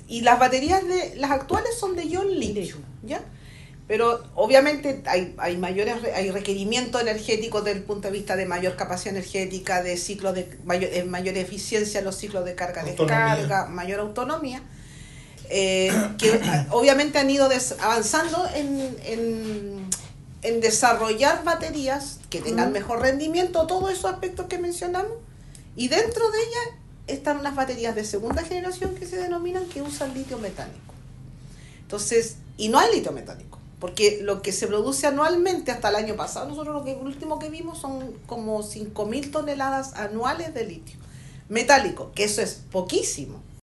y las baterías las actuales son de ion litio, ¿ya? Pero obviamente hay requerimientos energéticos desde el punto de vista de mayor capacidad energética, de ciclos de mayor eficiencia en los ciclos de carga-descarga, mayor autonomía, que obviamente han ido avanzando en desarrollar baterías que tengan mejor rendimiento, todos esos aspectos que mencionamos, y dentro de ellas están unas baterías de segunda generación que se denominan, que usan litio metálico. Entonces, y no hay litio metálico, porque lo que se produce anualmente hasta el año pasado, nosotros lo último que vimos son como 5.000 toneladas anuales de litio metálico, que eso es poquísimo.